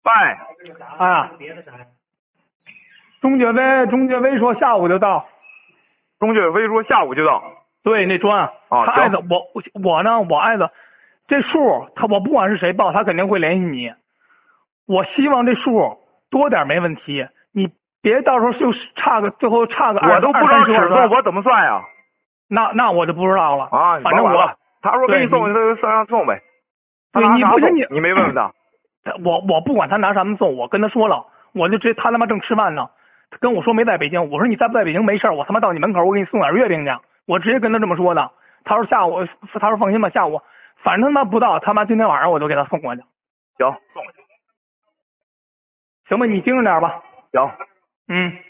喂， 啊，钟介威说下午就到。 钟介飞说下午就到。 对，那砖啊， 他挨着我呢，我挨着这数，我不管是谁报，他肯定会联系你。我希望这数多点没问题，你别到时候就最后差个我都不知道尺寸， 砖我怎么算呀？ 那我就不知道了啊， 反正他说给你送，就算上送呗。 对，你不行你没问问他？ 我不管他拿什么送，我跟他说了，我就他他妈正吃饭呢，他跟我说没在北京，我说你在不在北京没事，我他妈到你门口我给你送点月饼去，我直接跟他这么说的。他说下午，他说放心吧，下午反正他妈不到，他妈今天晚上我就给他送过去。 行，送过去。 行吧，你精神点吧。 行。 嗯。